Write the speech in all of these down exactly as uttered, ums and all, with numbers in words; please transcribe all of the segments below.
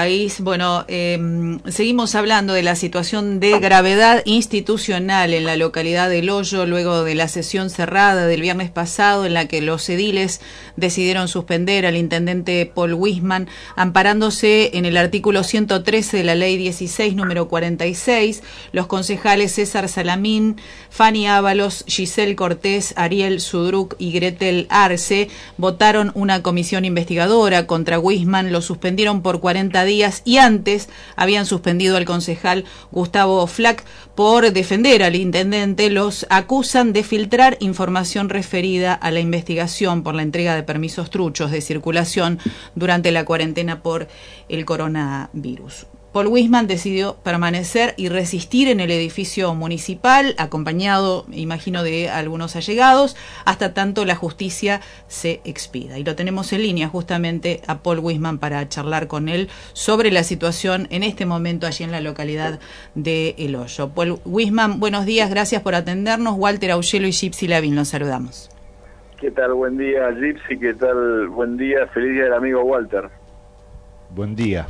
país. Bueno, eh, seguimos hablando de la situación de gravedad institucional en la localidad de El Hoyo, luego de la sesión cerrada del viernes pasado, en la que los ediles decidieron suspender al intendente Paul Wisman, amparándose en el artículo ciento trece de la ley dieciséis, número cuarenta y seis. Los concejales César Salamín, Fanny Ábalos, Giselle Cortés, Ariel Sudruc y Gretel Arce votaron una comisión investigadora contra Wisman, lo suspendieron por cuarenta días y antes habían suspendido al concejal Gustavo Flack por defender al intendente. Los acusan de filtrar información referida a la investigación por la entrega de permisos truchos de circulación durante la cuarentena por el coronavirus. Paul Wisman decidió permanecer y resistir en el edificio municipal, acompañado, imagino, de algunos allegados, hasta tanto la justicia se expida. Y lo tenemos en línea justamente a Paul Wisman para charlar con él sobre la situación en este momento allí en la localidad de El Hoyo. Paul Wisman, buenos días, gracias por atendernos. Walter Augello y Gypsy Lavín, los saludamos. ¿Qué tal? Buen día, Gypsy. ¿Qué tal? Buen día. Feliz día del amigo Walter. Buen día.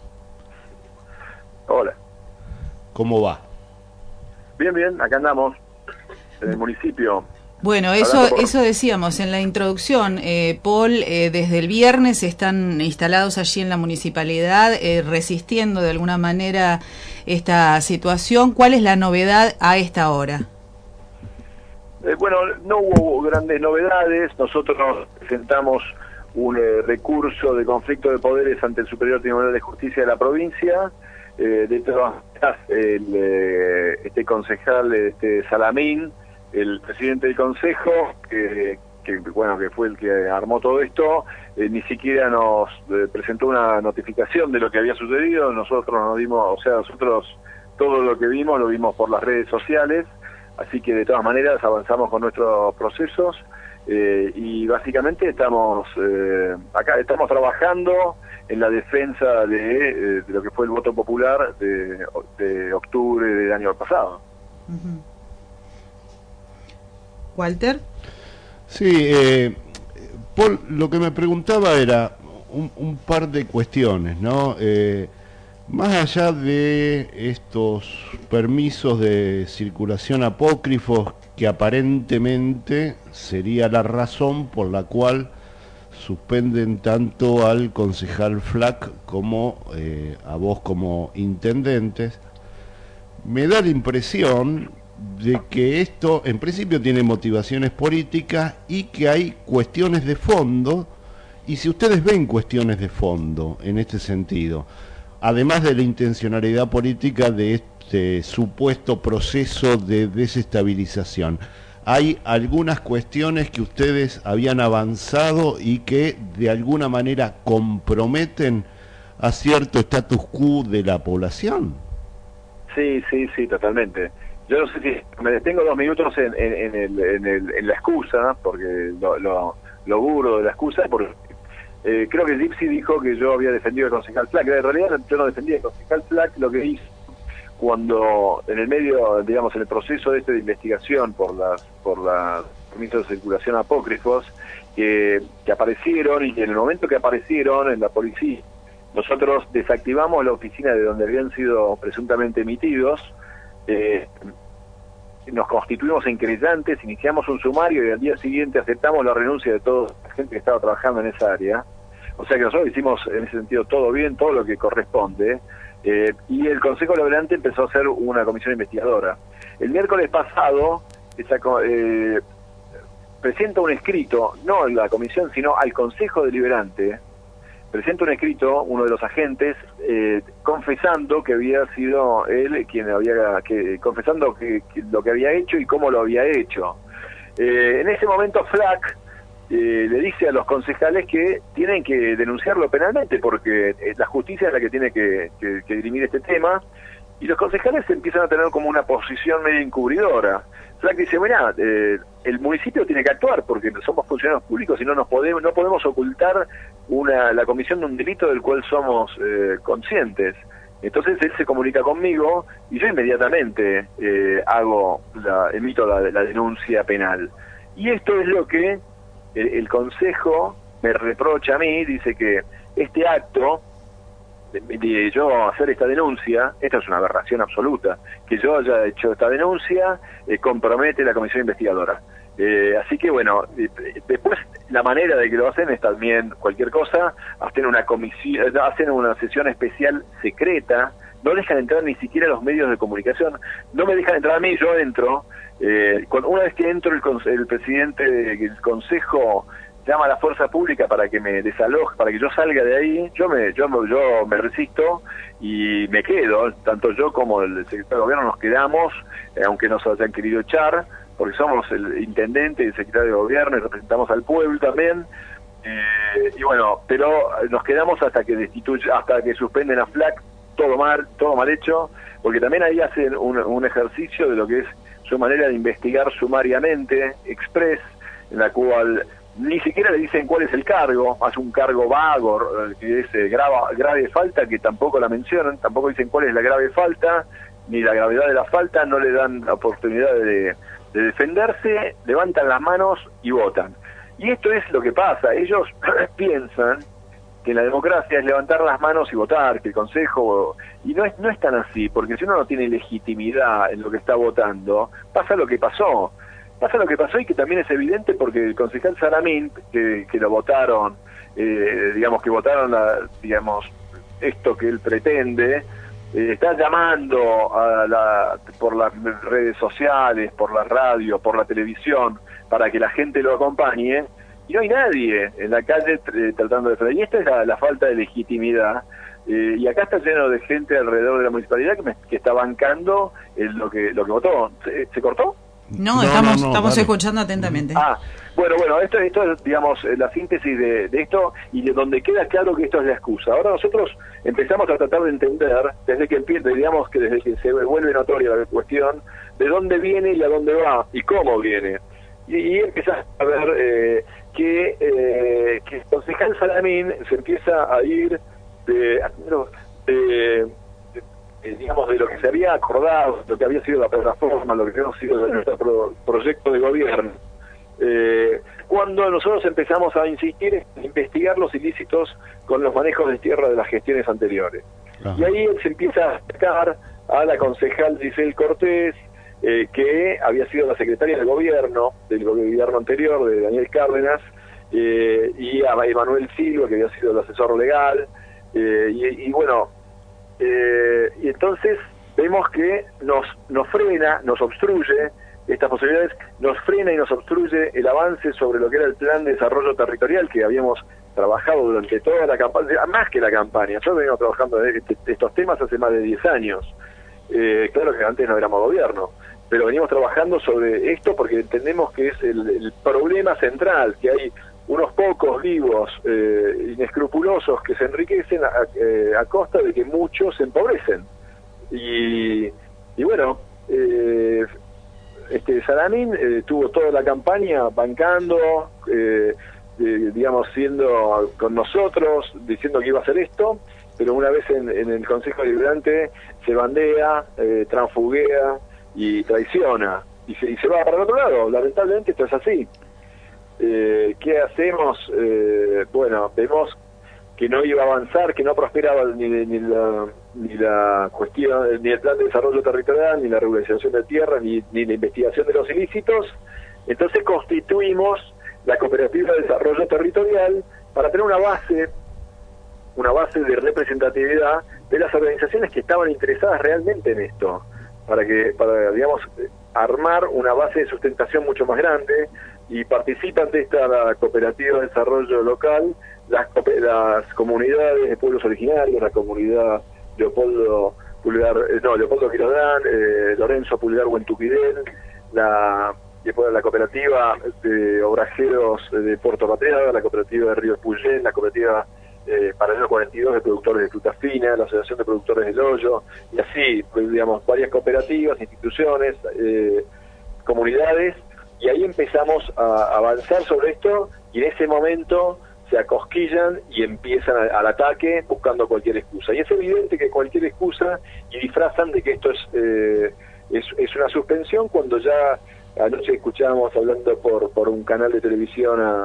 Hola. ¿Cómo va? Bien, bien, acá andamos, en el municipio. Bueno, eso por... eso decíamos en la introducción, eh, Paul, eh, desde el viernes están instalados allí en la municipalidad, eh, resistiendo de alguna manera esta situación. ¿Cuál es la novedad a esta hora? Eh, bueno, no hubo grandes novedades. Nosotros presentamos un eh, recurso de conflicto de poderes ante el Superior Tribunal de Justicia de la provincia. Eh, de todas maneras, el, eh, este concejal, este Salamín, el presidente del consejo, que, que bueno, que fue el que armó todo esto, eh, ni siquiera nos eh, presentó una notificación de lo que había sucedido. Nosotros nos dimos, o sea, nosotros todo lo que vimos lo vimos por las redes sociales, así que de todas maneras avanzamos con nuestros procesos eh, y básicamente estamos eh, acá, estamos trabajando en la defensa de, de lo que fue el voto popular de, de octubre del año pasado. Uh-huh. ¿Walter? Sí, eh, Paul, lo que me preguntaba era un, un par de cuestiones, ¿no? Eh, más allá de estos permisos de circulación apócrifos, que aparentemente sería la razón por la cual suspenden tanto al concejal Flack como eh, a vos como intendentes, me da la impresión de que esto en principio tiene motivaciones políticas y que hay cuestiones de fondo, y si ustedes ven cuestiones de fondo en este sentido, además de la intencionalidad política de este supuesto proceso de desestabilización, hay algunas cuestiones que ustedes habían avanzado y que de alguna manera comprometen a cierto status quo de la población. Sí, sí, sí, totalmente. Yo no sé si me detengo dos minutos en, en, en, el, en, el, en la excusa, porque lo, lo, lo burdo de la excusa, porque eh, creo que Gypsy dijo que yo había defendido al concejal Flack. En realidad yo no defendía al concejal Flack. Lo que hizo cuando en el medio, digamos, en el proceso este de investigación por las por las permisos de circulación apócrifos que, que aparecieron, y que en el momento que aparecieron en la policía, nosotros desactivamos la oficina de donde habían sido presuntamente emitidos, eh, nos constituimos en querellantes, iniciamos un sumario y al día siguiente aceptamos la renuncia de toda la gente que estaba trabajando en esa área. O sea que nosotros hicimos en ese sentido todo bien, todo lo que corresponde. Eh, y el Consejo Deliberante empezó a hacer una comisión investigadora. El miércoles pasado esa, eh, presenta un escrito, no a la comisión, sino al Consejo Deliberante, presenta un escrito, uno de los agentes, eh, confesando que había sido él quien había, que, confesando que, que lo que había hecho y cómo lo había hecho. Eh, en ese momento Flack Eh, le dice a los concejales que tienen que denunciarlo penalmente porque eh, la justicia es la que tiene que, que, que dirimir este tema, y los concejales empiezan a tener como una posición medio encubridora. Flack dice, mira, eh, el municipio tiene que actuar porque somos funcionarios públicos y no nos podemos no podemos ocultar una la comisión de un delito del cual somos eh, conscientes. Entonces él se comunica conmigo y yo inmediatamente eh, hago la, emito la, la denuncia penal. Y esto es lo que El, el Consejo me reprocha a mí, dice que este acto de, de yo hacer esta denuncia, esta es una aberración absoluta, que yo haya hecho esta denuncia eh, compromete la comisión investigadora. Eh, así que bueno, eh, después la manera de que lo hacen es también cualquier cosa, hacen una comisión, hacen una sesión especial secreta, no dejan entrar ni siquiera a los medios de comunicación, no me dejan entrar a mí, yo entro, eh, con, una vez que entro el, el presidente del consejo llama a la fuerza pública para que me desaloje, para que yo salga de ahí, yo me yo me, yo me resisto y me quedo, tanto yo como el secretario de gobierno nos quedamos, eh, aunque nos hayan querido echar, porque somos el intendente y el secretario de gobierno y representamos al pueblo también, eh, y bueno, pero nos quedamos hasta que destituye, hasta que suspenden a FLAC, todo mal, todo mal hecho, porque también ahí hacen un, un ejercicio de lo que es su manera de investigar sumariamente, express, en la cual ni siquiera le dicen cuál es el cargo, hace un cargo vago, que es eh, grava, grave falta, que tampoco la mencionan, tampoco dicen cuál es la grave falta, ni la gravedad de la falta, no le dan la oportunidad de, de defenderse, levantan las manos y votan. Y esto es lo que pasa, ellos piensan que la democracia es levantar las manos y votar, que el Consejo... Y no es, no es tan así, porque si uno no tiene legitimidad en lo que está votando, pasa lo que pasó. Pasa lo que pasó y que también es evidente porque el concejal Salamín, que, que lo votaron, eh, digamos que votaron, la, digamos, esto que él pretende, eh, está llamando a la, por las redes sociales, por la radio, por la televisión, para que la gente lo acompañe, y no hay nadie en la calle eh, tratando de frenar. Y esta es la, la falta de legitimidad. Eh, y acá está lleno de gente alrededor de la municipalidad que, me, que está bancando el, lo que lo que votó. ¿Se, ¿se cortó? No, No, estamos no, no, estamos dale. escuchando atentamente. Ah, bueno, bueno, esto, esto es, digamos, la síntesis de, de esto y de donde queda claro que esto es la excusa. Ahora nosotros empezamos a tratar de entender, desde que empieza, digamos que desde que se vuelve notoria la cuestión, de dónde viene y a dónde va y cómo viene. Y, y empiezas a ver eh, que, eh, que el concejal Salamín se empieza a ir de... de Eh, digamos, de lo que se había acordado, lo que había sido la plataforma, lo que había sido nuestro pro, proyecto de gobierno. Eh, cuando nosotros empezamos a insistir en investigar los ilícitos con los manejos de tierra de las gestiones anteriores. Ajá. Y ahí se empieza a destacar a la concejal Giselle Cortés, eh, que había sido la secretaria del gobierno, del gobierno anterior, de Daniel Cárdenas, eh, y a Emanuel Silva, que había sido el asesor legal, eh, y, y bueno, Eh, y entonces vemos que nos, nos frena, nos obstruye estas posibilidades, nos frena y nos obstruye el avance sobre lo que era el plan de desarrollo territorial que habíamos trabajado durante toda la campaña, más que la campaña. Yo vengo trabajando de, de, de estos temas hace más de diez años. Eh, claro que antes no éramos gobierno, pero venimos trabajando sobre esto porque entendemos que es el, el problema central, que hay unos pocos vivos eh, inescrupulosos que se enriquecen a, eh, a costa de que muchos se empobrecen. Y, y bueno, eh, este Salamín eh, tuvo toda la campaña bancando, eh, eh, digamos, siendo con nosotros, diciendo que iba a hacer esto, pero una vez en, en el Consejo Deliberante se bandea, eh, transfuguea y traiciona, y se, y se va para el otro lado. Lamentablemente esto es así. Eh, ¿Qué hacemos? Eh, bueno, vemos que no iba a avanzar, que no prosperaba ni, ni, la, ni la cuestión, ni el plan de desarrollo territorial, ni la regularización de tierras, ni, ni la investigación de los ilícitos. Entonces constituimos la Cooperativa de Desarrollo Territorial para tener una base, una base de representatividad de las organizaciones que estaban interesadas realmente en esto, para que, para, digamos, armar una base de sustentación mucho más grande. Y participan de esta la cooperativa de desarrollo local, las, las comunidades de pueblos originarios, la comunidad Leopoldo Pulgar, eh, no, Leopoldo Quirondán, eh, Lorenzo Pulgar Huentupidel, la, después la cooperativa de obrajeros de Puerto Patriada, la cooperativa de Río Puyén, la cooperativa eh, Paralelo cuarenta y dos de productores de fruta fina, la Asociación de Productores del Hoyo, y así, pues, digamos, varias cooperativas, instituciones, eh, comunidades. Y ahí empezamos a avanzar sobre esto y en ese momento se acosquillan y empiezan a, al ataque buscando cualquier excusa. Y es evidente que cualquier excusa y disfrazan de que esto es, eh, es, es una suspensión cuando ya anoche escuchábamos hablando por, por un canal de televisión a,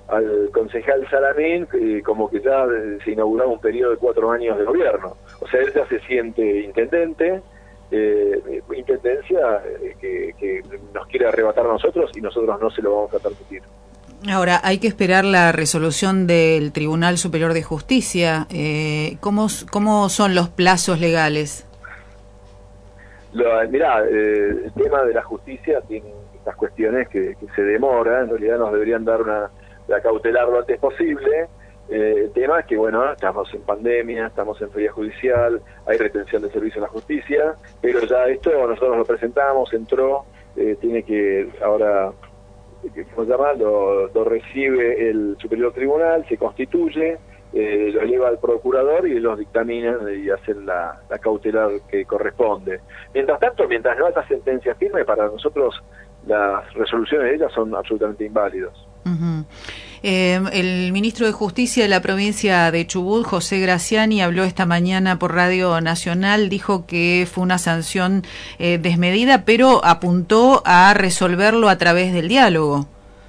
al concejal Salamín eh, como que ya se inauguraba un periodo de cuatro años de gobierno. O sea, él ya se siente intendente, eh, intendencia eh, que, que nos quiere arrebatar a nosotros y nosotros no se lo vamos a permitir. Ahora, hay que esperar la resolución del Tribunal Superior de Justicia. Eh, ¿cómo, ¿Cómo son los plazos legales? Lo, mirá, eh, el tema de la justicia tiene estas cuestiones que, que se demora, en realidad nos deberían dar una, la cautelar lo antes posible. Eh, el tema es que, bueno, estamos en pandemia, estamos en feria judicial, hay retención de servicio en la justicia, pero ya esto nosotros lo presentamos, entró, eh, tiene que ahora... ¿cómo se llama? Lo, lo recibe el Superior Tribunal, se constituye, eh, lo lleva al procurador y los dictaminan y hacen la, la cautelar que corresponde. Mientras tanto, mientras no haya sentencia firme, para nosotros las resoluciones de ellas son absolutamente inválidas. Uh-huh. Eh, el ministro de Justicia de la provincia de Chubut, José Graciani, habló esta mañana por Radio Nacional, dijo que fue una sanción eh, desmedida, pero apuntó a resolverlo a través del diálogo.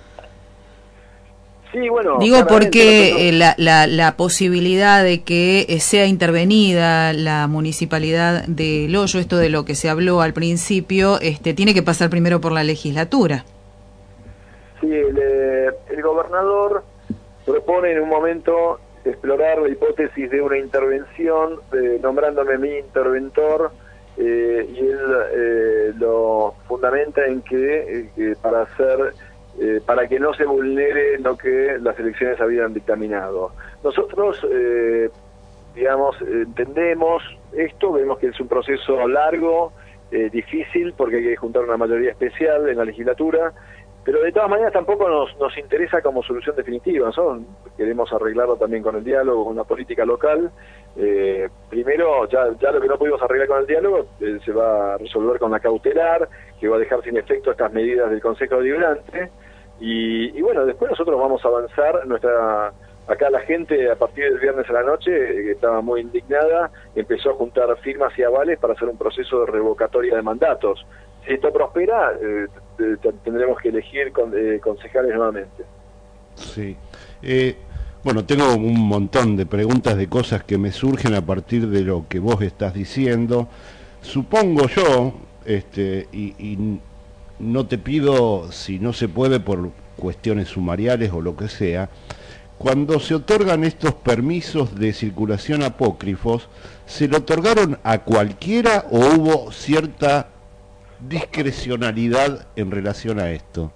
Sí, bueno, digo porque nosotros... eh, la, la, la posibilidad de que eh, sea intervenida la municipalidad de El Hoyo, esto de lo que se habló al principio, este, tiene que pasar primero por la legislatura. Sí, el, eh, el gobernador propone en un momento explorar la hipótesis de una intervención, eh, nombrándome mi interventor, eh, y él eh, lo fundamenta en que, eh, que para hacer, eh, para que no se vulnere lo que las elecciones habían dictaminado. Nosotros, eh, digamos, entendemos esto, vemos que es un proceso largo, eh, difícil, porque hay que juntar una mayoría especial en la legislatura. Pero de todas maneras tampoco nos, nos interesa como solución definitiva. Nosotros queremos arreglarlo también con el diálogo, con la política local. Eh, primero, ya, ya lo que no pudimos arreglar con el diálogo eh, se va a resolver con la cautelar, que va a dejar sin efecto estas medidas del Consejo Deliberante. Y, y bueno, después nosotros vamos a avanzar. Nuestra Acá la gente, a partir del viernes a la noche, eh, que estaba muy indignada, empezó a juntar firmas y avales para hacer un proceso de revocatoria de mandatos. Si esto prospera, eh, tendremos que elegir con, eh, concejales nuevamente. Sí. Eh, bueno, tengo un montón de preguntas, de cosas que me surgen a partir de lo que vos estás diciendo. Supongo yo, este, y, y no te pido, si no se puede por cuestiones sumariales o lo que sea, cuando se otorgan estos permisos de circulación apócrifos, ¿se le otorgaron a cualquiera o hubo cierta discrecionalidad en relación a esto?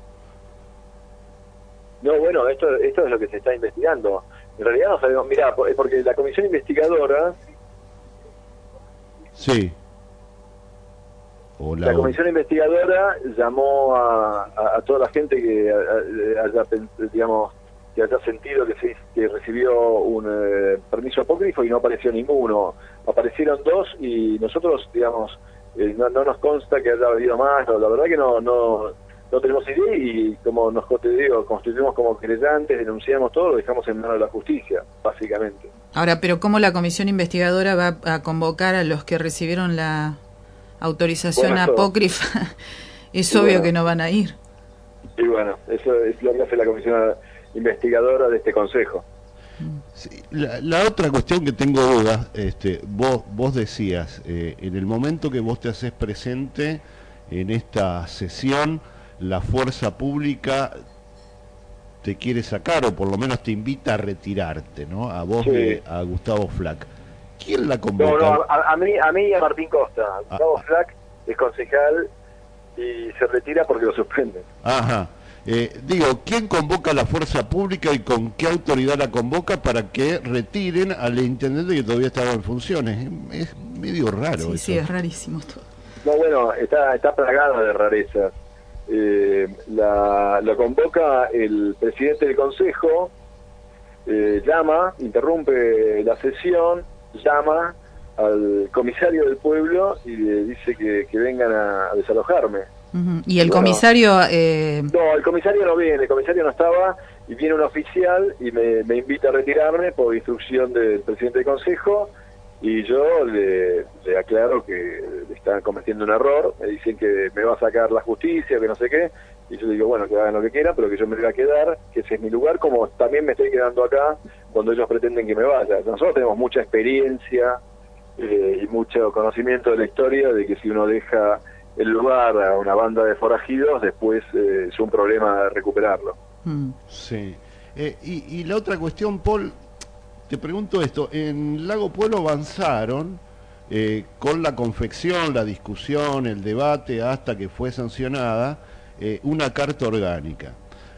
No, bueno, esto esto es lo que se está investigando. En realidad no sabemos, mirá, porque la comisión investigadora... Sí. O la, la comisión investigadora llamó a, a, a toda la gente que haya, digamos, que haya sentido que, se, que recibió un eh, permiso apócrifo y no apareció ninguno. Aparecieron dos y nosotros, digamos... Eh, no, no nos consta que haya habido más, no, la verdad que no no no tenemos idea y como nos te digo, constituimos como creyentes, denunciamos todo, lo dejamos en manos de la justicia, básicamente. Ahora, pero ¿cómo la comisión investigadora va a convocar a los que recibieron la autorización bueno, apócrifa? Es obvio bueno, que no van a ir. Y bueno, eso es lo que hace la comisión investigadora de este consejo. Sí, la, la otra cuestión que tengo dudas, este, vos, vos decías, eh, en el momento que vos te haces presente en esta sesión, la fuerza pública te quiere sacar, o por lo menos te invita a retirarte, ¿no? A vos, sí. de, a Gustavo Flack. ¿Quién la convoca? No, no, a, a, mí, a mí y a Martín Costa. Gustavo ah, Flack es concejal y se retira porque lo suspenden. Ajá. Eh, digo, ¿quién convoca a la fuerza pública y con qué autoridad la convoca para que retiren al intendente que todavía estaba en funciones? Es, es medio raro. Sí, eso. Sí, es rarísimo todo. No, bueno, está, está plagada de rarezas. Eh, la, lo convoca el presidente del consejo, eh, llama, interrumpe la sesión, llama al comisario del pueblo y le dice que, que vengan a, a desalojarme. Uh-huh. ¿Y el bueno, comisario...? Eh... No, el comisario no viene, el comisario no estaba, y viene un oficial y me, me invita a retirarme por instrucción del presidente del consejo, y yo le, le aclaro que le están cometiendo un error, me dicen que me va a sacar la justicia, que no sé qué, y yo digo, bueno, que hagan lo que quieran, pero que yo me voy a quedar, que ese es mi lugar, como también me estoy quedando acá cuando ellos pretenden que me vaya. Nosotros tenemos mucha experiencia eh, y mucho conocimiento de la historia, de que si uno deja el lugar a una banda de forajidos, después eh, es un problema recuperarlo. Mm. Sí. Eh, y, y la otra cuestión, Paul, te pregunto esto, en Lago Pueblo avanzaron eh, con la confección, la discusión, el debate, hasta que fue sancionada, eh, una carta orgánica.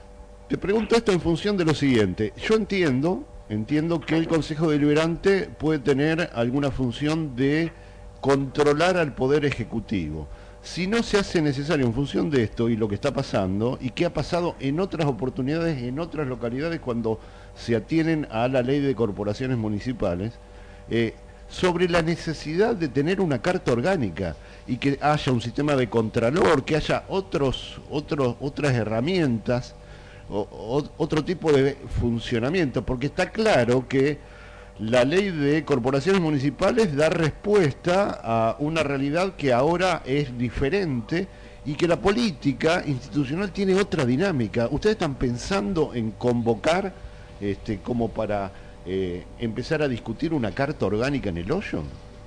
Te pregunto esto en función de lo siguiente, yo entiendo, entiendo que el Consejo Deliberante puede tener alguna función de controlar al Poder Ejecutivo. Si no se hace necesario en función de esto y lo que está pasando, y qué ha pasado en otras oportunidades, en otras localidades cuando se atienen a la ley de corporaciones municipales, eh, sobre la necesidad de tener una carta orgánica y que haya un sistema de contralor, que haya otros, otros, otras herramientas, o, o, otro tipo de funcionamiento, porque está claro que la ley de corporaciones municipales da respuesta a una realidad que ahora es diferente y que la política institucional tiene otra dinámica. ¿Ustedes están pensando en convocar este, como para eh, empezar a discutir una carta orgánica en el hoyo?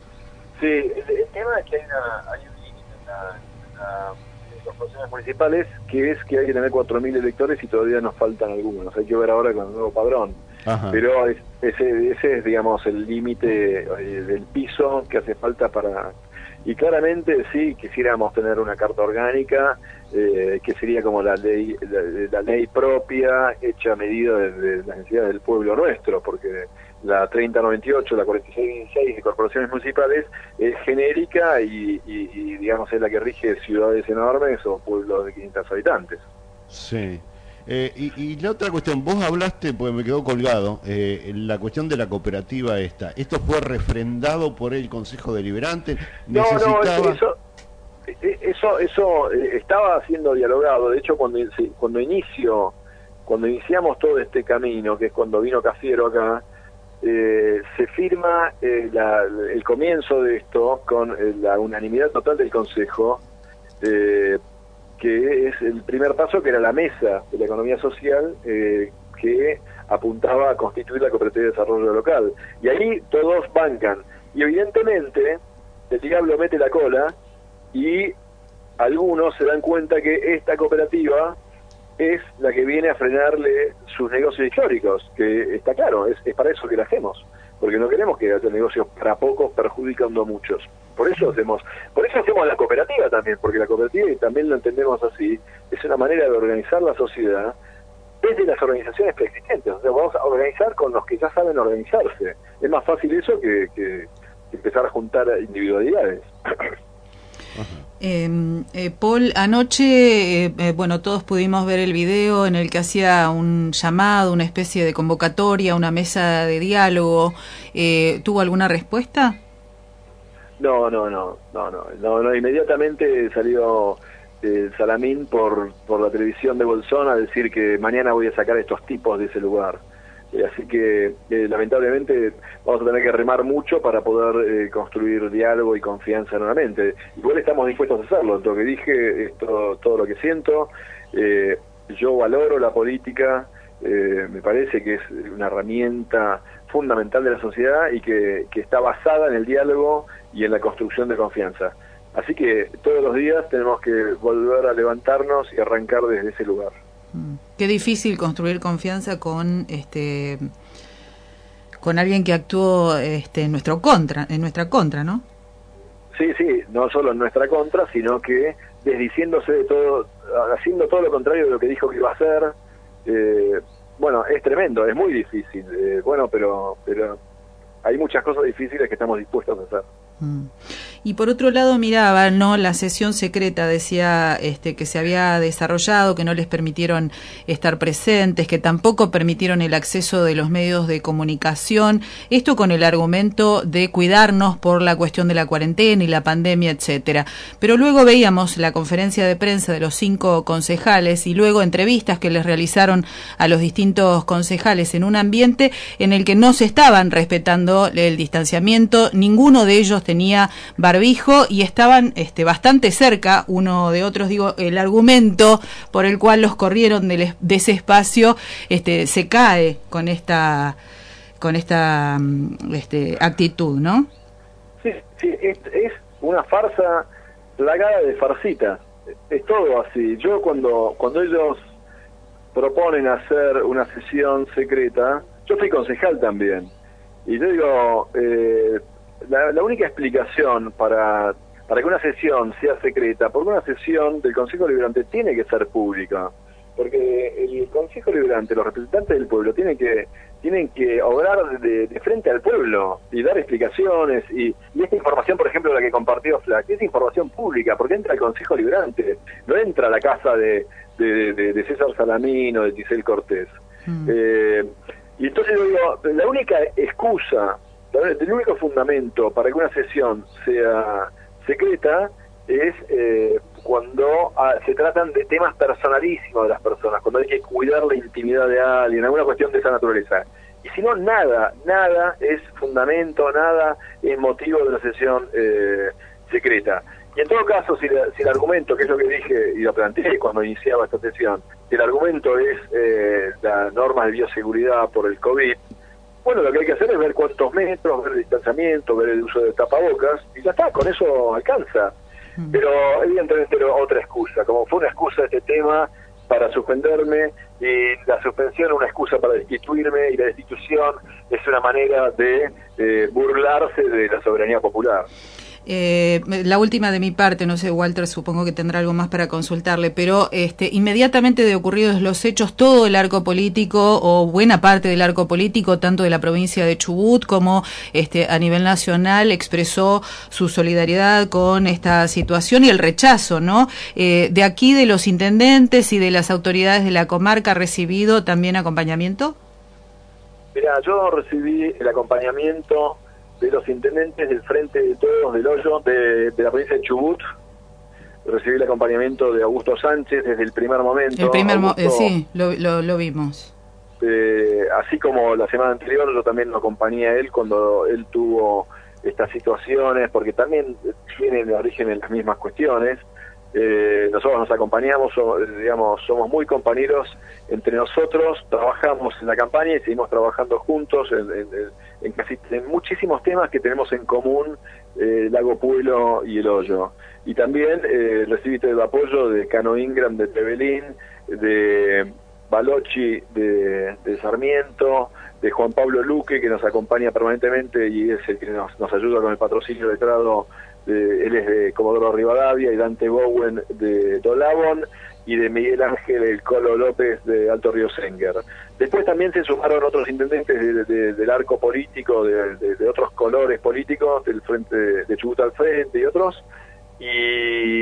Sí, el, el tema es que hay, una, hay un límite en, la, en, la, en las corporaciones municipales, que es que hay que tener cuatro mil electores y todavía nos faltan algunos. Hay que ver ahora con el nuevo padrón. Ajá. Pero es, ese, ese es, digamos, el límite eh, del piso que hace falta para... Y claramente sí quisiéramos tener una carta orgánica, eh, que sería como la ley la, la ley propia, hecha a medida de, de las necesidades del pueblo nuestro, porque la treinta noventa y ocho, la cuarenta y seis veintiséis de corporaciones municipales es genérica y, y, y, digamos, es la que rige ciudades enormes o pueblos de quinientos habitantes. Sí. Eh, y, y la otra cuestión, vos hablaste, porque me quedó colgado, eh, la cuestión de la cooperativa esta. ¿Esto fue refrendado por el Consejo Deliberante? ¿Necesitaba... No, no, eso, eso, eso estaba siendo dialogado. De hecho, cuando, cuando inicio, cuando iniciamos todo este camino, que es cuando vino Cafiero acá, eh, se firma eh, la, el comienzo de esto con eh, la unanimidad total del Consejo, eh, que es el primer paso, que era la mesa de la economía social, eh, que apuntaba a constituir la cooperativa de desarrollo local. Y ahí todos bancan. Y evidentemente el diablo mete la cola y algunos se dan cuenta que esta cooperativa es la que viene a frenarle sus negocios históricos, que está claro, es, es para eso que la hacemos, porque no queremos que haya negocios para pocos perjudicando a muchos. Por eso hacemos, por eso hacemos la cooperativa también, porque la cooperativa, y también lo entendemos así, es una manera de organizar la sociedad desde las organizaciones preexistentes. O sea, vamos a organizar con los que ya saben organizarse. Es más fácil eso que, que, que empezar a juntar individualidades. Eh, eh, Paul, anoche, eh, eh, bueno, todos pudimos ver el video en el que hacía un llamado, una especie de convocatoria, una mesa de diálogo. Eh, ¿Tuvo alguna respuesta? No, no, no, no, no, no, no. Inmediatamente salió eh, Salamín por, por la televisión de Bolsón a decir que mañana voy a sacar a estos tipos de ese lugar. Eh, así que eh, lamentablemente vamos a tener que remar mucho para poder eh, construir diálogo y confianza nuevamente. Igual estamos dispuestos a hacerlo. Lo que dije es todo, todo lo que siento. Eh, yo valoro la política, eh, me parece que es una herramienta fundamental de la sociedad y que, que está basada en el diálogo y en la construcción de confianza. Así que todos los días tenemos que volver a levantarnos y arrancar desde ese lugar. Qué difícil construir confianza con este con alguien que actuó este, en nuestro contra, en nuestra contra, ¿no? Sí, sí, no solo en nuestra contra, sino que desdiciéndose de todo, haciendo todo lo contrario de lo que dijo que iba a hacer. Eh, bueno, es tremendo, es muy difícil. Eh, bueno, pero pero hay muchas cosas difíciles que estamos dispuestos a hacer. Mm. Y por otro lado miraba, ¿no?, la sesión secreta, decía este que se había desarrollado, que no les permitieron estar presentes, que tampoco permitieron el acceso de los medios de comunicación, esto con el argumento de cuidarnos por la cuestión de la cuarentena y la pandemia, etcétera. Pero luego veíamos la conferencia de prensa de los cinco concejales y luego entrevistas que les realizaron a los distintos concejales en un ambiente en el que no se estaban respetando el distanciamiento, ninguno de ellos tenía barbijo y estaban este, bastante cerca uno de otros. Digo, el argumento por el cual los corrieron de, de ese espacio este, se cae con esta con esta este, actitud, ¿no? Sí, sí, es, es una farsa plagada de farsitas. Es todo así. Yo cuando cuando ellos proponen hacer una sesión secreta, yo fui concejal también, y yo digo, eh, la, la única explicación para para que una sesión sea secreta, porque una sesión del Consejo Deliberante tiene que ser pública, porque el Consejo Deliberante, los representantes del pueblo, tienen que tienen que obrar de, de frente al pueblo y dar explicaciones, y, y esta información, por ejemplo, la que compartió Flack, es información pública, porque entra al Consejo Deliberante, no entra a la casa de, de, de, de César Salamino, de Giselle Cortés. Mm. Eh, y entonces yo digo, la única excusa, el único fundamento para que una sesión sea secreta es eh, cuando ah, se tratan de temas personalísimos de las personas, cuando hay que cuidar la intimidad de alguien, alguna cuestión de esa naturaleza. Y si no, nada, nada es fundamento, nada es motivo de una sesión eh, secreta. Y en todo caso, si, la, si el argumento, que es lo que dije y lo planteé cuando iniciaba esta sesión, si el argumento es eh, la norma de bioseguridad por el COVID, bueno, lo que hay que hacer es ver cuántos metros, ver el distanciamiento, ver el uso de tapabocas, y ya está, con eso alcanza. Pero evidentemente era otra excusa, como fue una excusa este tema para suspenderme, y la suspensión una excusa para destituirme, y la destitución es una manera de eh, burlarse de la soberanía popular. Eh, la última de mi parte, no sé, Walter, supongo que tendrá algo más para consultarle, pero este, inmediatamente de ocurridos los hechos, todo el arco político o buena parte del arco político, tanto de la provincia de Chubut como este, a nivel nacional, expresó su solidaridad con esta situación y el rechazo, ¿no? Eh, de aquí, de los intendentes y de las autoridades de la comarca, ¿ha recibido también acompañamiento? Mira, yo recibí el acompañamiento de los intendentes del Frente de Todos del Hoyo de, de la provincia de Chubut. Recibí el acompañamiento de Augusto Sánchez desde el primer momento. El primer Augusto, mo eh, sí, lo, lo, lo vimos. Eh, así como la semana anterior, yo también lo acompañé a él cuando él tuvo estas situaciones, porque también tienen origen en las mismas cuestiones. Eh, nosotros nos acompañamos, so, digamos, somos muy compañeros entre nosotros, trabajamos en la campaña y seguimos trabajando juntos en, en, en casi en muchísimos temas que tenemos en común, eh, Lago Puelo y El Hoyo. Y también eh, recibí el apoyo de Cano Ingram de Trevelín, de Balochi de, de Sarmiento, de Juan Pablo Luque, que nos acompaña permanentemente y es el que nos, nos ayuda con el patrocinio letrado. De, él es de Comodoro Rivadavia, y Dante Bowen de Dolabón, y de Miguel Ángel El Colo López de Alto Río Senger. Después también se sumaron otros intendentes de, de, del arco político, de, de, de otros colores políticos, del Frente de, de Chubut al Frente y otros, y,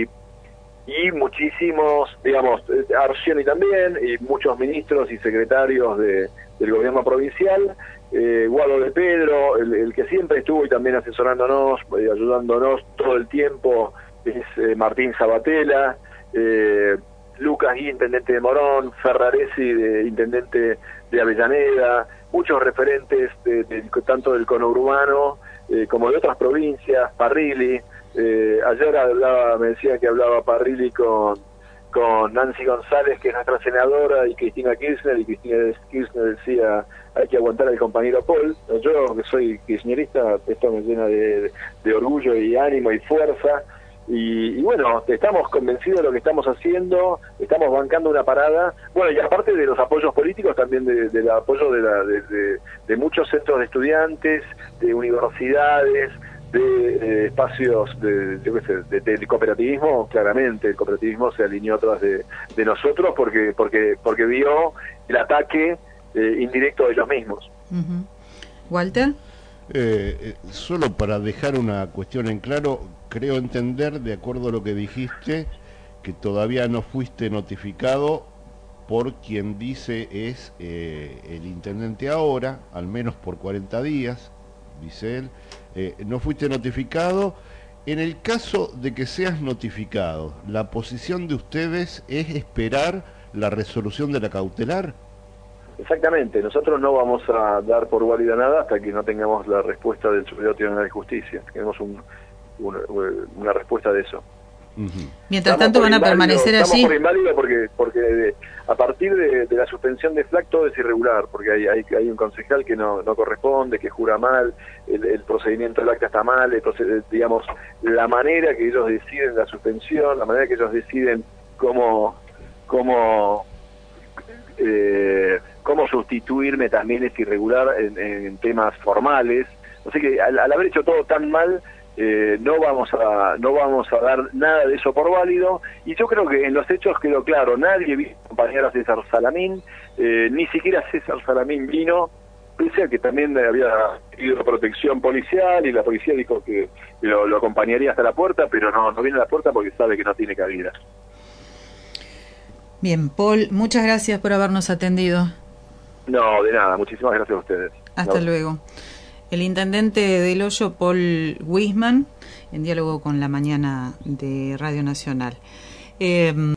y muchísimos, digamos, Arcioni también, y muchos ministros y secretarios de, del gobierno provincial. Eh, Guado de Pedro, el, el que siempre estuvo y también asesorándonos, eh, ayudándonos todo el tiempo, es eh, Martín Sabatella, eh, Lucas Gui, intendente de Morón, Ferraresi, de, intendente de Avellaneda, muchos referentes de, de, tanto del conurbano eh, como de otras provincias, Parrilli, eh, ayer hablaba, me decía que hablaba Parrilli con con Nancy González, que es nuestra senadora, y Cristina Kirchner, y Cristina Kirchner decía, hay que aguantar al compañero Paul. Yo, que soy kirchnerista, esto me llena de, de, de orgullo y ánimo y fuerza, y, y bueno, estamos convencidos de lo que estamos haciendo, estamos bancando una parada, bueno, y aparte de los apoyos políticos, también de, del apoyo de, la, de, de, de muchos centros de estudiantes, de universidades, de eh, espacios de, yo qué sé, de, de, de cooperativismo. Claramente el cooperativismo se alineó atrás de, de nosotros porque porque porque vio el ataque eh, indirecto de ellos mismos. Uh-huh. Walter, eh, eh, solo para dejar una cuestión en claro, creo entender, de acuerdo a lo que dijiste, que todavía no fuiste notificado por quien dice es eh, el intendente ahora, al menos por cuarenta días, dice él. Eh, no fuiste notificado. En el caso de que seas notificado, ¿la posición de ustedes es esperar la resolución de la cautelar? Exactamente, nosotros no vamos a dar por válida nada hasta que no tengamos la respuesta del Superior Tribunal de Justicia. Tenemos un, una, una respuesta de eso. Uh-huh. Mientras tanto van a permanecer estamos allí. Estamos por inválido porque porque de, a partir de, de la suspensión de F L A C todo es irregular, porque hay hay, hay un concejal que no, no corresponde, que jura mal, el, el procedimiento del acta está mal, el proced, digamos, la manera que ellos deciden la suspensión, la manera que ellos deciden cómo, cómo, eh, cómo sustituirme también es irregular en, en temas formales. O sea que al, al haber hecho todo tan mal, Eh, no vamos a no vamos a dar nada de eso por válido, y yo creo que en los hechos quedó claro, nadie vino a acompañar a César Salamín, eh, ni siquiera César Salamín vino, pese a que también había pedido protección policial y la policía dijo que lo, lo acompañaría hasta la puerta, pero no, no viene a la puerta porque sabe que no tiene cabida. Bien, Paul, muchas gracias por habernos atendido. No, de nada, muchísimas gracias a ustedes. Hasta no. luego. El intendente del Hoyo, Paul Wisman, en diálogo con La Mañana de Radio Nacional. Eh,